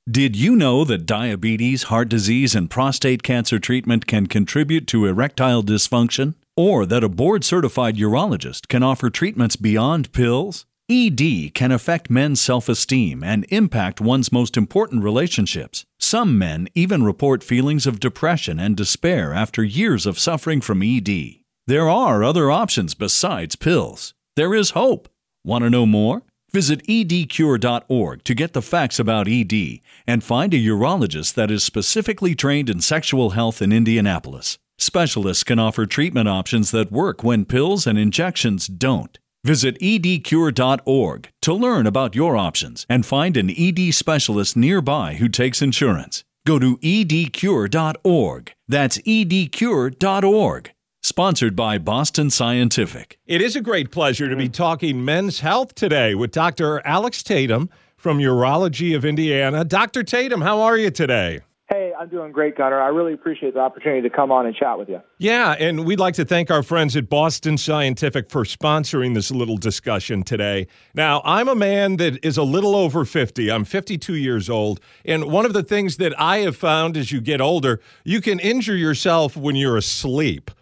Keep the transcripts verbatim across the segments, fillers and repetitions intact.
Did you know that diabetes, heart disease, and prostate cancer treatment can contribute to erectile dysfunction? Or that a board-certified urologist can offer treatments beyond pills? E D can affect men's self-esteem and impact one's most important relationships. Some men even report feelings of depression and despair after years of suffering from E D. There are other options besides pills. There is hope. Want to know more? Visit e d cure dot org to get the facts about E D and find a urologist that is specifically trained in sexual health in Indianapolis. Specialists can offer treatment options that work when pills and injections don't. Visit e d cure dot org to learn about your options and find an E D specialist nearby who takes insurance. Go to e d cure dot org. That's e d cure dot org. Sponsored by Boston Scientific. It is a great pleasure to be talking men's health today with Doctor Alex Tatum from Urology of Indiana. Doctor Tatum, how are you today? Hey, I'm doing great, Gunnar. I really appreciate the opportunity to come on and chat with you. Yeah, and we'd like to thank our friends at Boston Scientific for sponsoring this little discussion today. Now, I'm a man that is a little over fifty. I'm fifty-two years old, and one of the things that I have found as you get older, you can injure yourself when you're asleep.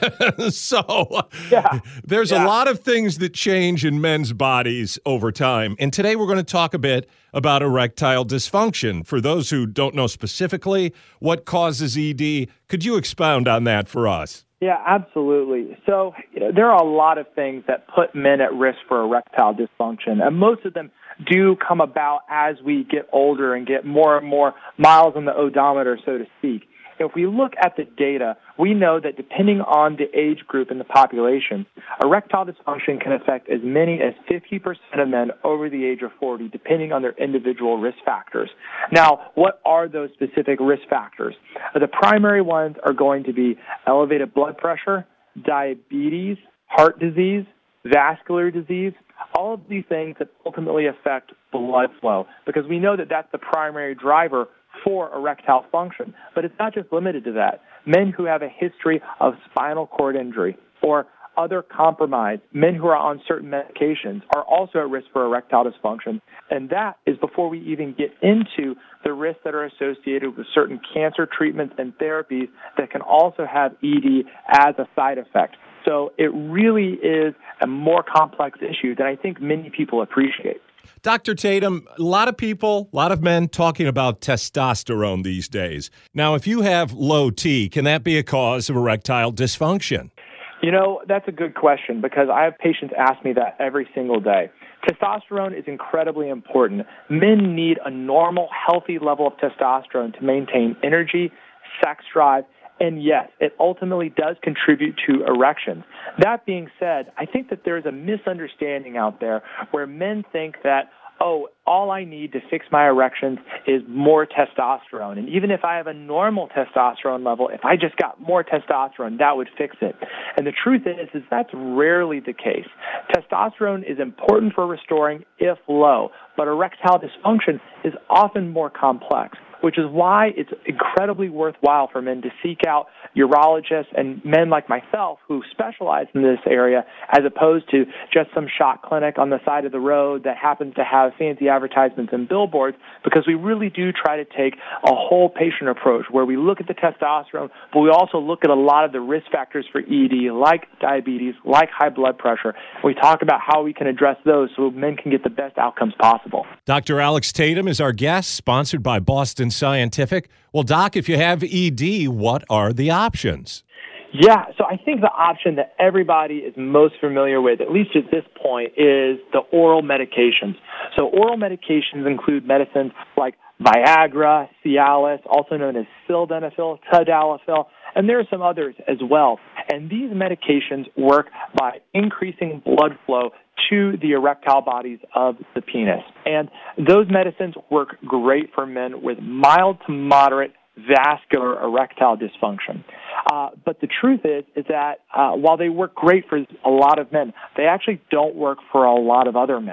so yeah. there's yeah. a lot of things that change in men's bodies over time. And today we're going to talk a bit about erectile dysfunction. For those who don't know specifically what causes E D, could you expound on that for us? Yeah, absolutely. So you know, there are a lot of things that put men at risk for erectile dysfunction, and most of them do come about as we get older and get more and more miles on the odometer, so to speak. If we look at the data, we know that depending on the age group in the population, erectile dysfunction can affect as many as fifty percent of men over the age of forty, depending on their individual risk factors. Now, what are those specific risk factors? The primary ones are going to be elevated blood pressure, diabetes, heart disease, vascular disease, all of these things that ultimately affect blood flow, because we know that that's the primary driver for erectile function. But it's not just limited to that. Men who have a history of spinal cord injury or other compromise, men who are on certain medications are also at risk for erectile dysfunction. And that is before we even get into the risks that are associated with certain cancer treatments and therapies that can also have E D as a side effect. So it really is a more complex issue than I think many people appreciate. Doctor Tatum, a lot of people, a lot of men talking about testosterone these days. Now, if you have low T, can that be a cause of erectile dysfunction? You know, that's a good question because I have patients ask me that every single day. Testosterone is incredibly important. Men need a normal, healthy level of testosterone to maintain energy, sex drive, and yes, it ultimately does contribute to erections. That being said, I think that there's a misunderstanding out there where men think that, oh, all I need to fix my erections is more testosterone. And even if I have a normal testosterone level, if I just got more testosterone, that would fix it. And the truth is, is that's rarely the case. Testosterone is important for restoring if low, but erectile dysfunction is often more complex, which is why it's incredibly worthwhile for men to seek out urologists and men like myself who specialize in this area as opposed to just some shot clinic on the side of the road that happens to have fancy advertisements and billboards, because we really do try to take a whole patient approach where we look at the testosterone, but we also look at a lot of the risk factors for E D, like diabetes, like high blood pressure. We talk about how we can address those so men can get the best outcomes possible. Doctor Alex Tatum is our guest, sponsored by Boston Scientific. Well, Doc, if you have E D, what are the options? Yeah, so I think the option that everybody is most familiar with, at least at this point, is the oral medications. So oral medications include medicines like Viagra, Cialis, also known as sildenafil, tadalafil, and there are some others as well. And these medications work by increasing blood flow to the erectile bodies of the penis. And those medicines work great for men with mild to moderate vascular erectile dysfunction. Uh, but the truth is, is that uh, while they work great for a lot of men, they actually don't work for a lot of other men.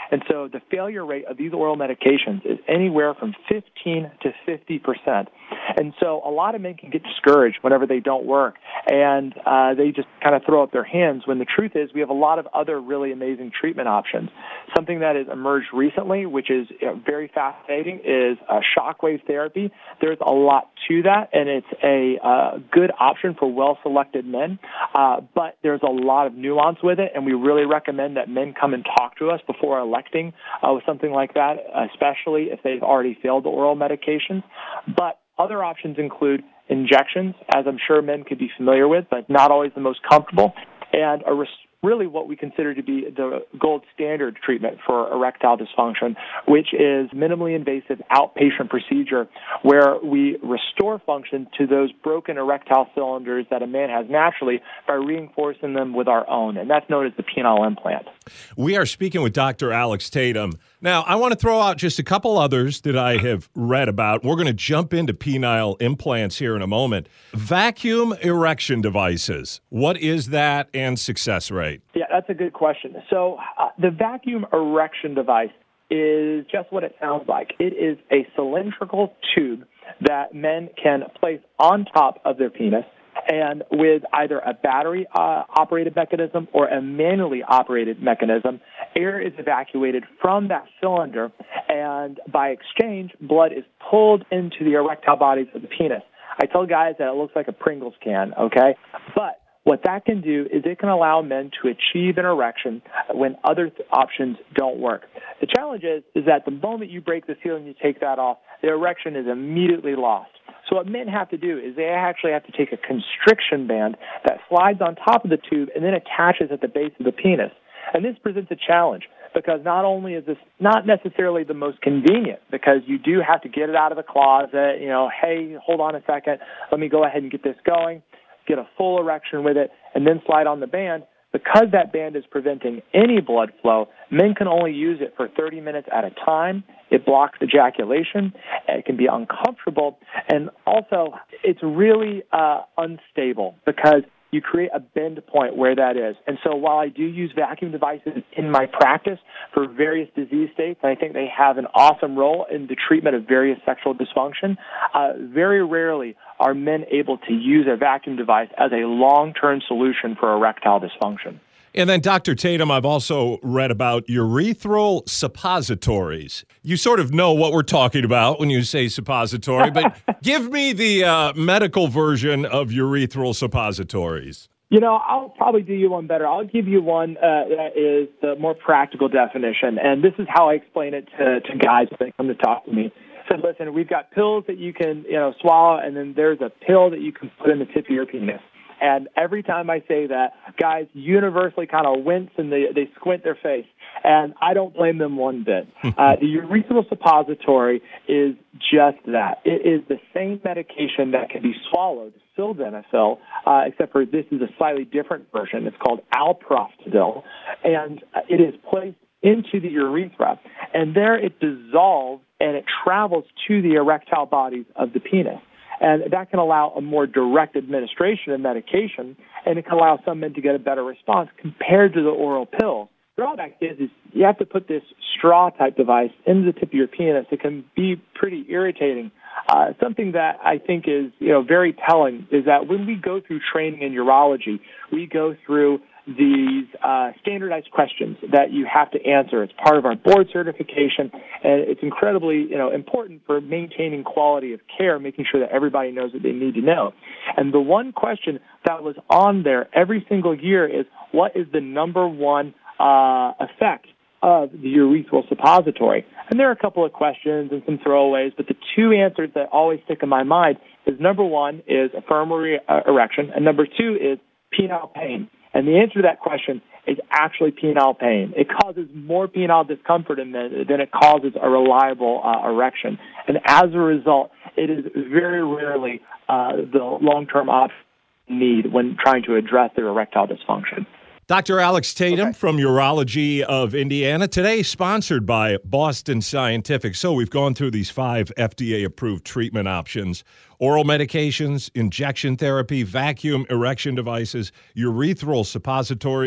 And so the failure rate of these oral medications is anywhere from fifteen to fifty percent. And so a lot of men can get discouraged whenever they don't work, and uh, they just kind of throw up their hands, when the truth is we have a lot of other really amazing treatment options. Something that has emerged recently, which is you know, very fascinating, is uh, shockwave therapy. There's a lot to that, and it's a uh, good option for well-selected men, uh, but there's a lot of nuance with it, and we really recommend that men come and talk to us before electing uh, with something like that, especially if they've already failed the oral medications. But other options include injections, as I'm sure men could be familiar with, but not always the most comfortable, and a res- really what we consider to be the gold standard treatment for erectile dysfunction, which is minimally invasive outpatient procedure where we restore function to those broken erectile cylinders that a man has naturally by reinforcing them with our own, and that's known as the penile implant. We are speaking with Doctor Alex Tatum. Now, I want to throw out just a couple others that I have read about. We're going to jump into penile implants here in a moment. Vacuum erection devices. What is that and success rate? Yeah, that's a good question. So uh, the vacuum erection device is just what it sounds like. It is a cylindrical tube that men can place on top of their penis, and with either a battery-operated uh, mechanism or a manually operated mechanism, air is evacuated from that cylinder, and by exchange, blood is pulled into the erectile bodies of the penis. I tell guys that it looks like a Pringles can, okay? But what that can do is it can allow men to achieve an erection when other th- options don't work. The challenge is, is that the moment you break the seal and you take that off, the erection is immediately lost. So what men have to do is they actually have to take a constriction band that slides on top of the tube and then attaches at the base of the penis. And this presents a challenge because not only is this not necessarily the most convenient, because you do have to get it out of the closet, you know, hey, hold on a second, let me go ahead and get this going, get a full erection with it, and then slide on the band. Because that band is preventing any blood flow, men can only use it for thirty minutes at a time. It blocks ejaculation. It can be uncomfortable. And also, it's really uh, unstable because you create a bend point where that is. And so while I do use vacuum devices in my practice for various disease states, and I think they have an awesome role in the treatment of various sexual dysfunction, uh, very rarely are men able to use a vacuum device as a long-term solution for erectile dysfunction. And then, Doctor Tatum, I've also read about urethral suppositories. You sort of know what we're talking about when you say suppository, but give me the uh, medical version of urethral suppositories. You know, I'll probably do you one better. I'll give you one uh, that is the more practical definition, and this is how I explain it to, to guys when they come to talk to me. So listen, we've got pills that you can, you know, swallow, and then there's a pill that you can put in the tip of your penis. And every time I say that, guys universally kind of wince and they, they squint their face. And I don't blame them one bit. Uh, the urethral suppository is just that. It is the same medication that can be swallowed, sildenafil, uh, except for this is a slightly different version. It's called alprostadil. And it is placed into the urethra. And there it dissolves and it travels to the erectile bodies of the penis. And that can allow a more direct administration of medication, and it can allow some men to get a better response compared to the oral pill. The drawback is, is you have to put this straw-type device into the tip of your penis. It can be pretty irritating. Uh, something that I think is, you know, very telling is that when we go through training in urology, we go through these uh, standardized questions that you have to answer. It's part of our board certification, and it's incredibly, you know, important for maintaining quality of care, making sure that everybody knows what they need to know. And the one question that was on there every single year is, what is the number one uh, effect of the urethral suppository? And there are a couple of questions and some throwaways, but the two answers that always stick in my mind is number one is a firm re- uh, erection, and number two is penile pain. And the answer to that question is actually penile pain. It causes more penile discomfort in men than it causes a reliable uh, erection. And as a result, it is very rarely uh, the long-term option need when trying to address their erectile dysfunction. Doctor Alex Tatum okay. from Urology of Indiana, today sponsored by Boston Scientific. So we've gone through these five F D A-approved treatment options: oral medications, injection therapy, vacuum erection devices, urethral suppositories.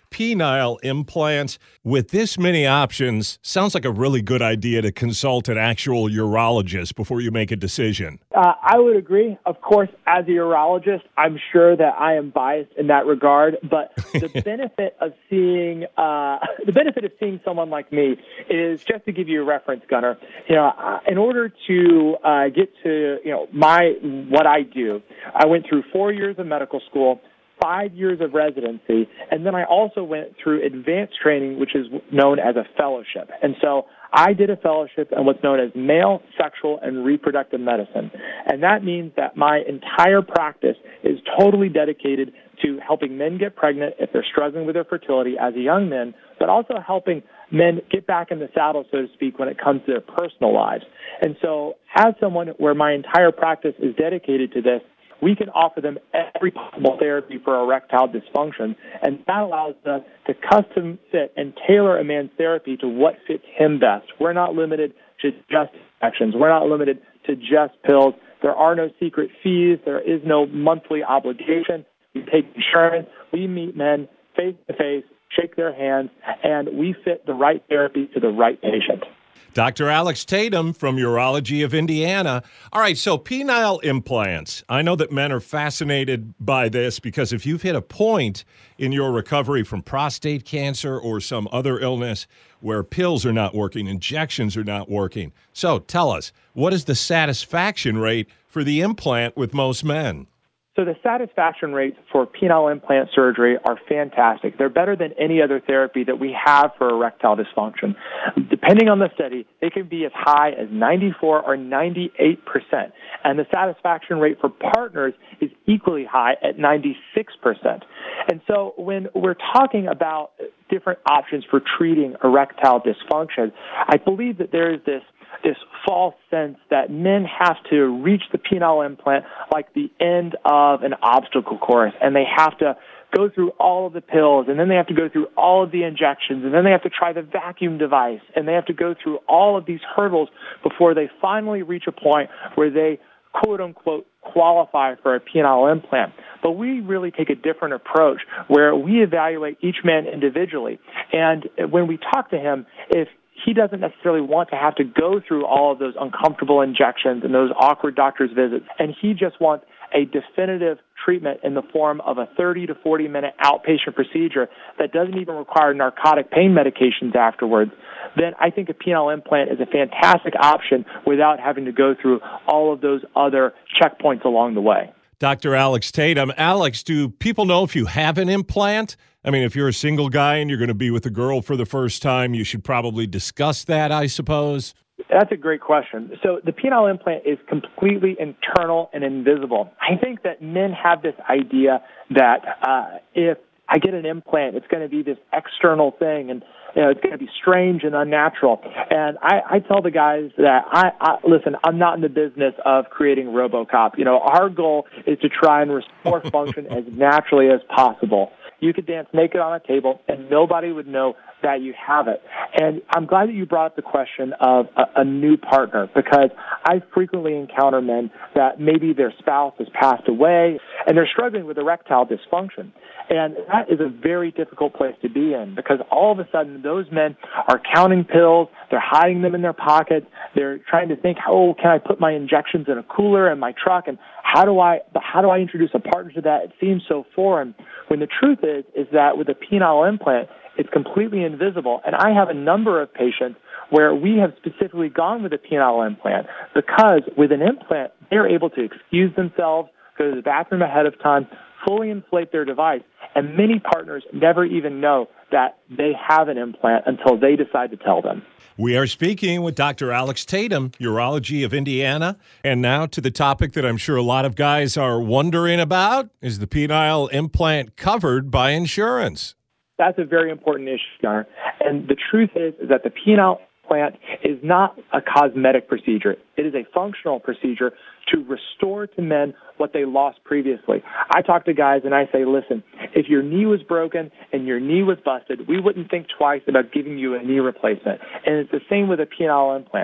penile implants. With this many options, sounds like a really good idea to consult an actual urologist before you make a decision. Uh, I would agree. Of course, as a urologist, I'm sure that I am biased in that regard, but the benefit of seeing uh, the benefit of seeing someone like me is, just to give you a reference, Gunnar, you know, uh, in order to uh, get to, you know, my what I do, I went through four years of medical school, five years of residency, and then I also went through advanced training, which is known as a fellowship. And so I did a fellowship in what's known as male, sexual, and reproductive medicine. And that means that my entire practice is totally dedicated to helping men get pregnant if they're struggling with their fertility as a young man, but also helping men get back in the saddle, so to speak, when it comes to their personal lives. And so as someone where my entire practice is dedicated to this, we can offer them every possible therapy for erectile dysfunction, and that allows us to custom fit and tailor a man's therapy to what fits him best. We're not limited to just injections. We're not limited to just pills. There are no secret fees. There is no monthly obligation. We take insurance. We meet men face-to-face, shake their hands, and we fit the right therapy to the right patient. Doctor Alex Tatum from Urology of Indiana. All right, so penile implants. I know that men are fascinated by this because if you've hit a point in your recovery from prostate cancer or some other illness where pills are not working, injections are not working. So tell us, what is the satisfaction rate for the implant with most men? So the satisfaction rates for penile implant surgery are fantastic. They're better than any other therapy that we have for erectile dysfunction. Depending on the study, they can be as high as ninety-four or ninety-eight percent. And the satisfaction rate for partners is equally high at ninety-six percent. And so when we're talking about different options for treating erectile dysfunction, I believe that there is this this false sense that men have to reach the penile implant like the end of an obstacle course, and they have to go through all of the pills, and then they have to go through all of the injections, and then they have to try the vacuum device, and they have to go through all of these hurdles before they finally reach a point where they, quote-unquote, qualify for a penile implant. But we really take a different approach where we evaluate each man individually, and when we talk to him, if he doesn't necessarily want to have to go through all of those uncomfortable injections and those awkward doctor's visits, and he just wants a definitive treatment in the form of a thirty to forty minute outpatient procedure that doesn't even require narcotic pain medications afterwards, then I think a penile implant is a fantastic option without having to go through all of those other checkpoints along the way. Doctor Alex Tatum. Alex, do people know if you have an implant? I mean, if you're a single guy and you're going to be with a girl for the first time, you should probably discuss that, I suppose. That's a great question. So the penile implant is completely internal and invisible. I think that men have this idea that uh, if I get an implant, it's going to be this external thing, and you know, it's going to be strange and unnatural. And I, I tell the guys that, I, I listen, I'm not in the business of creating RoboCop. You know, our goal is to try and restore function as naturally as possible. You could dance naked on a table, and nobody would know that you have it. And I'm glad that you brought up the question of a, a new partner, because I frequently encounter men that maybe their spouse has passed away, and they're struggling with erectile dysfunction. And that is a very difficult place to be in, because all of a sudden those men are counting pills, they're hiding them in their pockets, they're trying to think, oh, can I put my injections in a cooler in my truck, and how do I how do I introduce a partner to that? It seems so foreign. When the truth is, is that with a penile implant, it's completely invisible. And I have a number of patients where we have specifically gone with a penile implant because with an implant, they're able to excuse themselves, go to the bathroom ahead of time, fully inflate their device, and many partners never even know that they have an implant until they decide to tell them. We are speaking with Doctor Alex Tatum, Urology of Indiana. And now to the topic that I'm sure a lot of guys are wondering about. Is the penile implant covered by insurance? That's a very important issue, Gunnar. And the truth is, is that the penile implant is not a cosmetic procedure. It is a functional procedure to restore to men what they lost previously. I talk to guys and I say, listen, if your knee was broken and your knee was busted, we wouldn't think twice about giving you a knee replacement. And it's the same with a penile implant.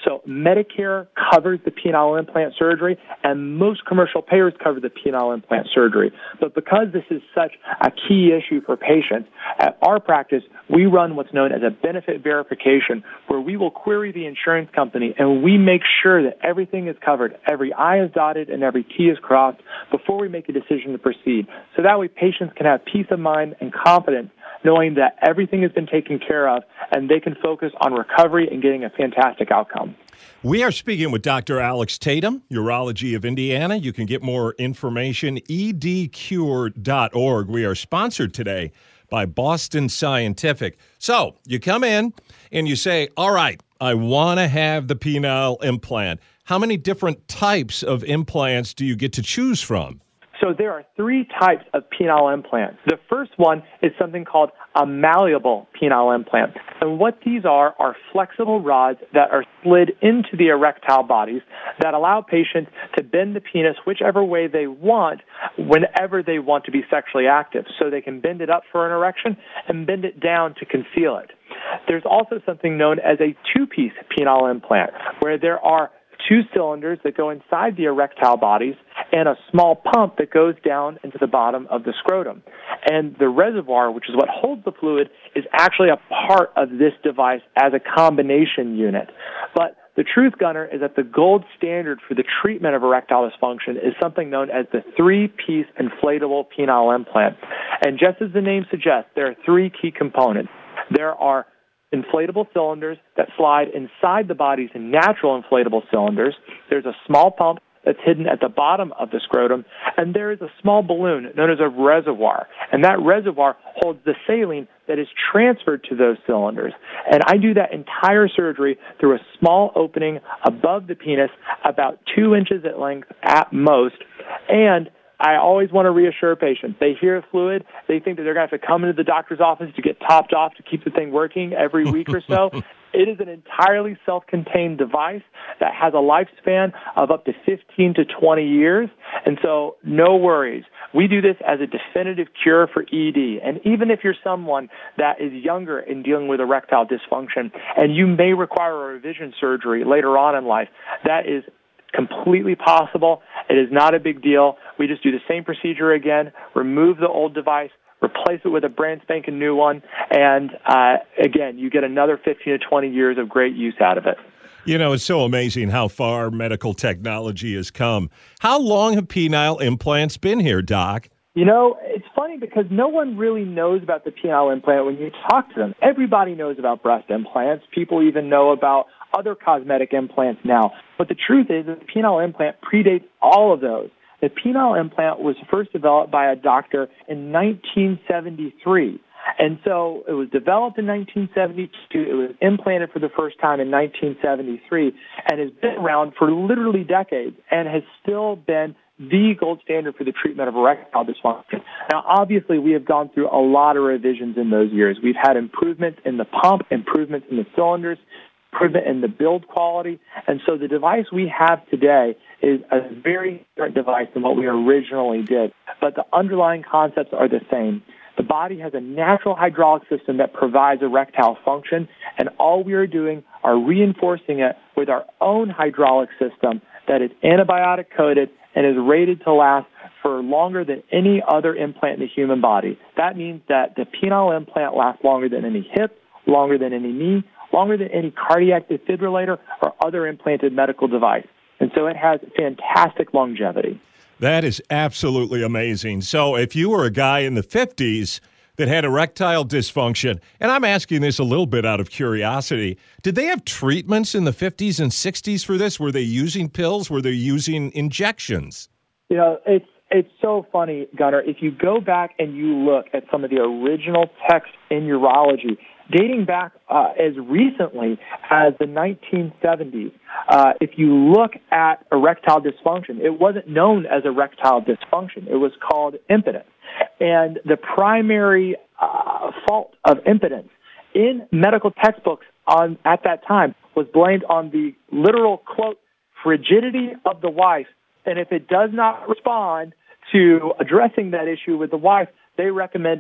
So Medicare covers the penile implant surgery, and most commercial payers cover the penile implant surgery. But because this is such a key issue for patients, at our practice, we run what's known as a benefit verification, where we will query the insurance company and we make sure that everything is covered, every I is dotted and every T is crossed before we make a decision to proceed. So that way patients can have peace of mind and confidence knowing that everything has been taken care of and they can focus on recovery and getting a fantastic outcome. We are speaking with Doctor Alex Tatum, Urology of Indiana. You can get more information, e d cure dot org. We are sponsored today by Boston Scientific. So you come in and you say, all right, I want to have the penile implant. How many different types of implants do you get to choose from? So there are three types of penile implants. The first one is something called a malleable penile implant. And what these are are flexible rods that are slid into the erectile bodies that allow patients to bend the penis whichever way they want whenever they want to be sexually active. So they can bend it up for an erection and bend it down to conceal it. There's also something known as a two-piece penile implant, where there are two cylinders that go inside the erectile bodies and a small pump that goes down into the bottom of the scrotum. And the reservoir, which is what holds the fluid, is actually a part of this device as a combination unit. But the truth, Gunnar, is that the gold standard for the treatment of erectile dysfunction is something known as the three-piece inflatable penile implant. And just as the name suggests, there are three key components. There are inflatable cylinders that slide inside the body's natural inflatable cylinders. There's a small pump that's hidden at the bottom of the scrotum, and there is a small balloon known as a reservoir, and that reservoir holds the saline that is transferred to those cylinders. And I do that entire surgery through a small opening above the penis, about two inches at length at most, and I always want to reassure patients. They hear fluid, they think that they're going to have to come into the doctor's office to get topped off to keep the thing working every week or so. It is an entirely self-contained device that has a lifespan of up to fifteen to twenty years, and so no worries. We do this as a definitive cure for E D, and even if you're someone that is younger in dealing with erectile dysfunction and you may require a revision surgery later on in life, that is completely possible. It is not a big deal. We just do the same procedure again, remove the old device, replace it with a brand spanking new one, and uh, again, you get another fifteen to twenty years of great use out of it. You know, it's so amazing how far medical technology has come. How long have penile implants been here, Doc? You know, it's funny because no one really knows about the penile implant when you talk to them. Everybody knows about breast implants. People even know about other cosmetic implants now. But the truth is that the penile implant predates all of those. The penile implant was first developed by a doctor in nineteen seventy-three. And so it was developed in nineteen seventy-two. It was implanted for the first time in nineteen seventy-three and has been around for literally decades and has still been the gold standard for the treatment of erectile dysfunction. Now, obviously, we have gone through a lot of revisions in those years. We've had improvements in the pump, improvements in the cylinders, improvement in the build quality. And so the device we have today is a very different device than what we originally did. But the underlying concepts are the same. The body has a natural hydraulic system that provides erectile function, and all we are doing are reinforcing it with our own hydraulic system that is antibiotic-coated and is rated to last for longer than any other implant in the human body. That means that the penile implant lasts longer than any hip, longer than any knee, longer than any cardiac defibrillator or other implanted medical device. And so it has fantastic longevity. That is absolutely amazing. So if you were a guy in the fifties that had erectile dysfunction, and I'm asking this a little bit out of curiosity, did they have treatments in the fifties and sixties for this? Were they using pills? Were they using injections? You know, it's it's so funny, Gunnar. If you go back and you look at some of the original texts in urology, dating back uh, as recently as the nineteen seventies, uh, if you look at erectile dysfunction, it wasn't known as erectile dysfunction. It was called impotence. And the primary uh, fault of impotence in medical textbooks on at that time was blamed on the literal, quote, frigidity of the wife. And if it does not respond to addressing that issue with the wife, they recommended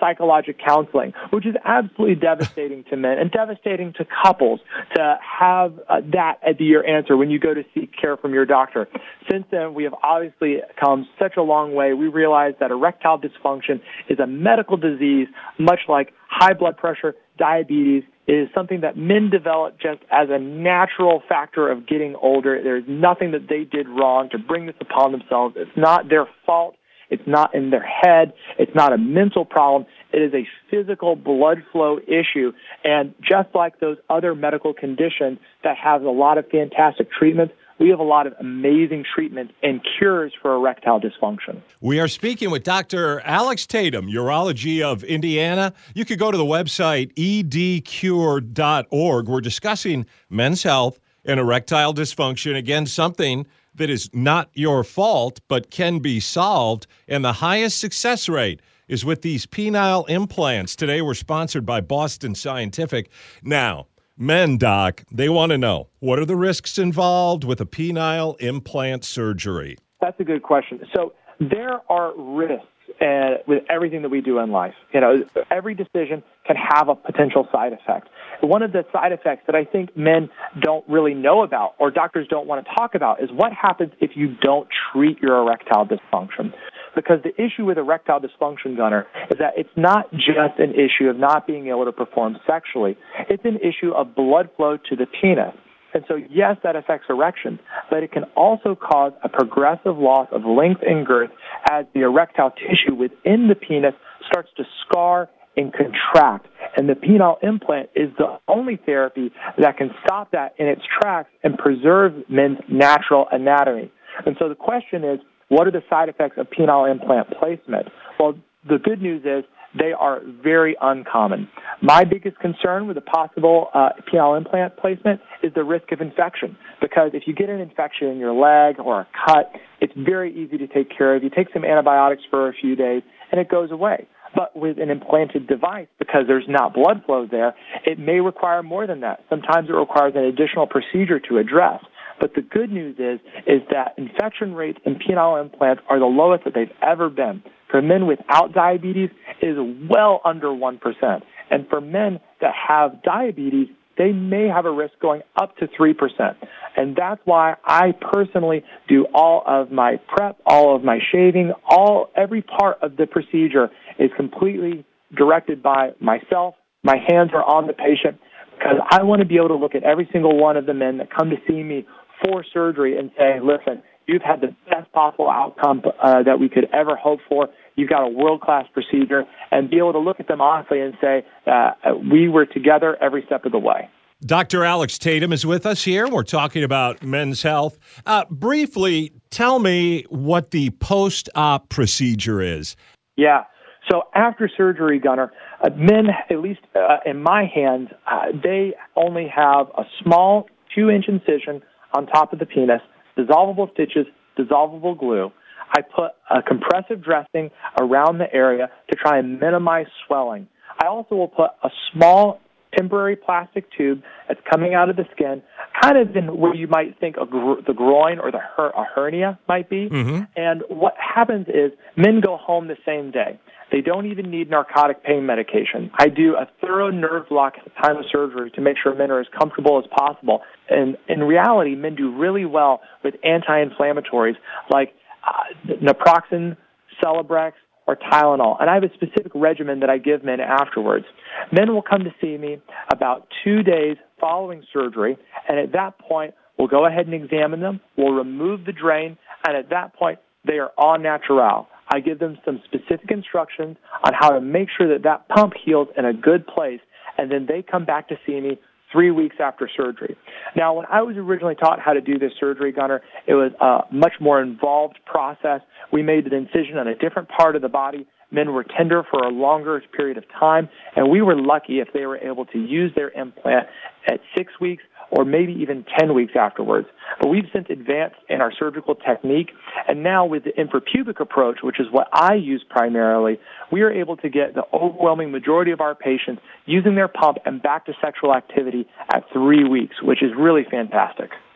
psychological counseling, which is absolutely devastating to men and devastating to couples to have uh, that as your answer when you go to seek care from your doctor. Since then, we have obviously come such a long way. We realize that erectile dysfunction is a medical disease, much like high blood pressure, diabetes. It is something that men develop just as a natural factor of getting older. There's nothing that they did wrong to bring this upon themselves. It's not their fault. It's not in their head. It's not a mental problem. It is a physical blood flow issue. And just like those other medical conditions that have a lot of fantastic treatments, we have a lot of amazing treatments and cures for erectile dysfunction. We are speaking with Doctor Alex Tatum, Urology of Indiana. You could go to the website e d cure dot org. We're discussing men's health and erectile dysfunction. Again, something that is not your fault, but can be solved. And the highest success rate is with these penile implants. Today, we're sponsored by Boston Scientific. Now, men, Doc, they want to know, what are the risks involved with a penile implant surgery? That's a good question. So there are risks uh, with everything that we do in life. You know, every decision can have a potential side effect. One of the side effects that I think men don't really know about or doctors don't want to talk about is what happens if you don't treat your erectile dysfunction. Because the issue with erectile dysfunction, Gunnar, is that it's not just an issue of not being able to perform sexually. It's an issue of blood flow to the penis. And so, yes, that affects erection, but it can also cause a progressive loss of length and girth as the erectile tissue within the penis starts to scar and contract. And the penile implant is the only therapy that can stop that in its tracks and preserve men's natural anatomy. And so the question is, what are the side effects of penile implant placement? Well, the good news is they are very uncommon. My biggest concern with a possible uh, penile implant placement is the risk of infection, because if you get an infection in your leg or a cut, it's very easy to take care of. You take some antibiotics for a few days, and it goes away. But with an implanted device, because there's not blood flow there, it may require more than that. Sometimes it requires an additional procedure to address. But the good news is, is that infection rates in penile implants are the lowest that they've ever been. For men without diabetes, it is well under one percent. And for men that have diabetes, they may have a risk going up to three percent. And that's why I personally do all of my prep, all of my shaving, all every part of the procedure is completely directed by myself. My hands are on the patient because I want to be able to look at every single one of the men that come to see me for surgery and say, listen, you've had the best possible outcome uh, that we could ever hope for. You've got a world-class procedure, and be able to look at them honestly and say, uh, we were together every step of the way. Doctor Alex Tatum is with us here. We're talking about men's health. Uh, briefly, tell me what the post-op procedure is. Yeah. So after surgery, Gunnar, uh, men, at least uh, in my hands, uh, they only have a small two-inch incision on top of the penis, dissolvable stitches, dissolvable glue. I put a compressive dressing around the area to try and minimize swelling. I also will put a small temporary plastic tube that's coming out of the skin, kind of in where you might think a gro- the groin or the her- a hernia might be. Mm-hmm. And what happens is men go home the same day. They don't even need narcotic pain medication. I do a thorough nerve block at the time of surgery to make sure men are as comfortable as possible. And in reality, men do really well with anti-inflammatories like uh, naproxen, Celebrex, or Tylenol. And I have a specific regimen that I give men afterwards. Men will come to see me about two days following surgery, and at that point, we'll go ahead and examine them. We'll remove the drain, and at that point, they are au naturel. I give them some specific instructions on how to make sure that that pump heals in a good place, and then they come back to see me three weeks after surgery. Now, when I was originally taught how to do this surgery, Gunnar, it was a much more involved process. We made the incision on a different part of the body. Men were tender for a longer period of time, and we were lucky if they were able to use their implant at six weeks or maybe even ten weeks afterwards. But we've since advanced in our surgical technique, and now with the infrapubic approach, which is what I use primarily, we are able to get the overwhelming majority of our patients using their pump and back to sexual activity at three weeks, which is really fantastic.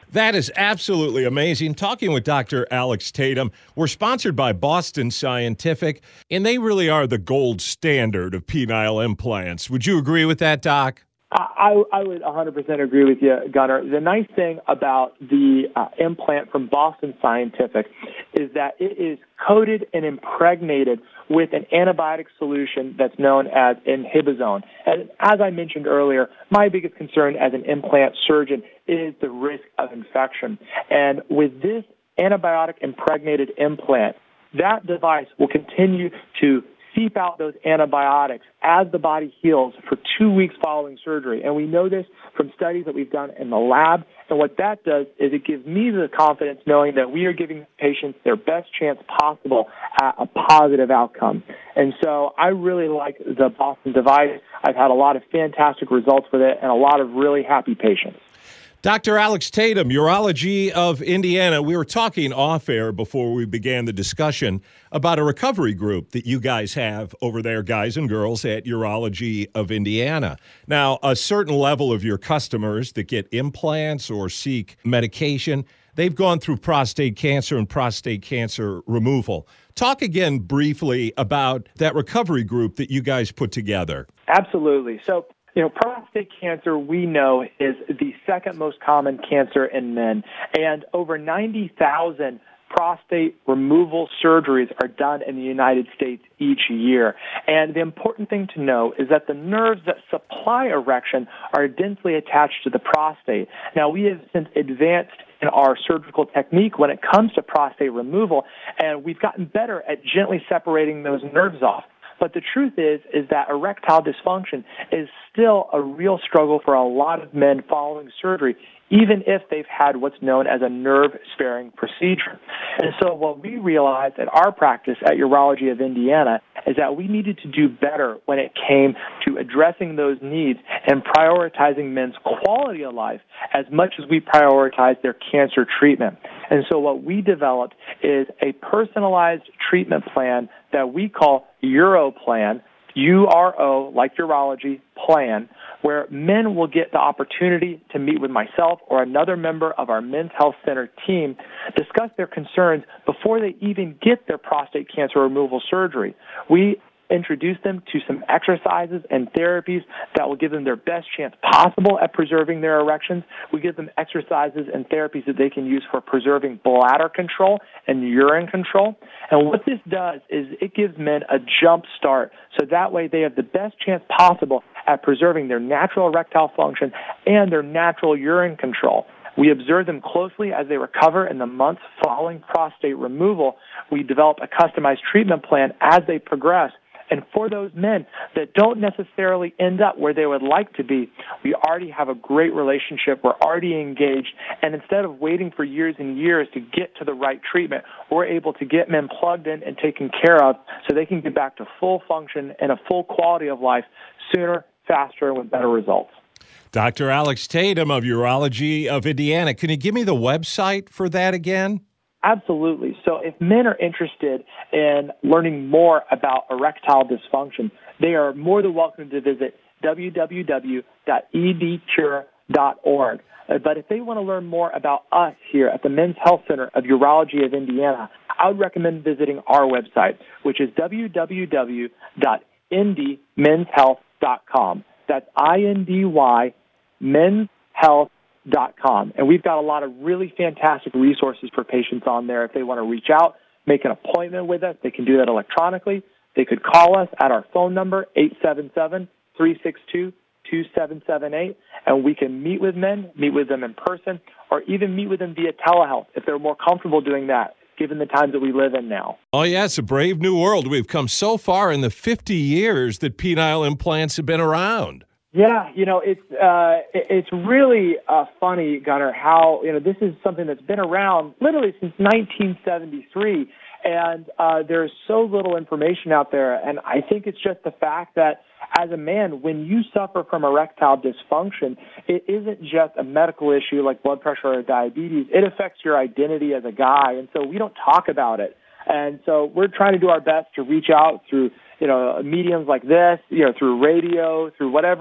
That is absolutely amazing. Talking with Doctor Alex Tatum. We're sponsored by Boston Scientific, and they really are the gold standard of penile implants. Would you agree with that, Doc? I, I would one hundred percent agree with you, Gunnar. The nice thing about the uh, implant from Boston Scientific is that it is coated and impregnated with an antibiotic solution that's known as Inhibizone. And as I mentioned earlier, my biggest concern as an implant surgeon is the risk of infection. And with this antibiotic impregnated implant, that device will continue to seep out those antibiotics as the body heals for two weeks following surgery. And we know this from studies that we've done in the lab. And what that does is it gives me the confidence knowing that we are giving patients their best chance possible at a positive outcome. And so I really like the Boston device. I've had a lot of fantastic results with it and a lot of really happy patients. Doctor Alex Tatum, Urology of Indiana. We were talking off air before we began the discussion about a recovery group that you guys have over there, guys and girls, at Urology of Indiana. Now, a certain level of your customers that get implants or seek medication, they've gone through prostate cancer and prostate cancer removal. Talk again briefly about that recovery group that you guys put together. Absolutely. So, You know, prostate cancer, we know, is the second most common cancer in men, and over ninety thousand prostate removal surgeries are done in the United States each year. And the important thing to know is that the nerves that supply erection are densely attached to the prostate. Now, we have since advanced in our surgical technique when it comes to prostate removal, and we've gotten better at gently separating those nerves off. But the truth is, is that erectile dysfunction is still a real struggle for a lot of men following surgery, even if they've had what's known as a nerve-sparing procedure. And so what we realized at our practice at Urology of Indiana is that we needed to do better when it came to addressing those needs and prioritizing men's quality of life as much as we prioritize their cancer treatment. And so what we developed is a personalized treatment plan that we call UroPlan, U R O, like urology, plan, where men will get the opportunity to meet with myself or another member of our Men's Health Center team, discuss their concerns before they even get their prostate cancer removal surgery. We introduce them to some exercises and therapies that will give them their best chance possible at preserving their erections. We give them exercises and therapies that they can use for preserving bladder control and urine control. And what this does is it gives men a jump start, so that way they have the best chance possible at preserving their natural erectile function and their natural urine control. We observe them closely as they recover in the months following prostate removal. We develop a customized treatment plan as they progress. And for those men that don't necessarily end up where they would like to be, we already have a great relationship. We're already engaged. And instead of waiting for years and years to get to the right treatment, we're able to get men plugged in and taken care of so they can get back to full function and a full quality of life sooner, faster, and with better results. Doctor Alex Tatum of Urology of Indiana. Can you give me the website for that again? Absolutely. So if men are interested in learning more about erectile dysfunction, they are more than welcome to visit w w w dot e d cure dot org. But if they want to learn more about us here at the Men's Health Center of Urology of Indiana, I would recommend visiting our website, which is w w w dot indy men's health dot com. That's I N D Y men's health dot com. And we've got a lot of really fantastic resources for patients on there. If they want to reach out, make an appointment with us, they can do that electronically. They could call us at our phone number, eight seven seven, three six two, two seven seven eight, and we can meet with men, meet with them in person, or even meet with them via telehealth if they're more comfortable doing that, given the times that we live in now. Oh, yeah, it's a brave new world. We've come so far in the fifty years that penile implants have been around. Yeah, you know, it's uh, it's really uh, funny, Gunnar, how, you know, this is something that's been around literally since nineteen seventy-three, and uh, there's so little information out there, and I think it's just the fact that as a man, when you suffer from erectile dysfunction, it isn't just a medical issue like blood pressure or diabetes. It affects your identity as a guy, and so we don't talk about it. And so we're trying to do our best to reach out through, you know, mediums like this, you know, through radio, through whatever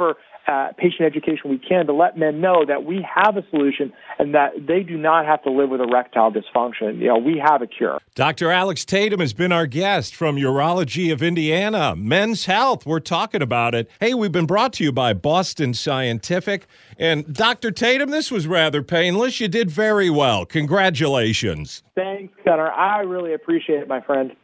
uh, patient education we can to let men know that we have a solution and that they do not have to live with erectile dysfunction. You know, we have a cure. Doctor Alex Tatum has been our guest from Urology of Indiana. Men's Health, we're talking about it. Hey, we've been brought to you by Boston Scientific. And Doctor Tatum, this was rather painless. You did very well. Congratulations. Thanks, Gunnar. I really appreciate it, my friend.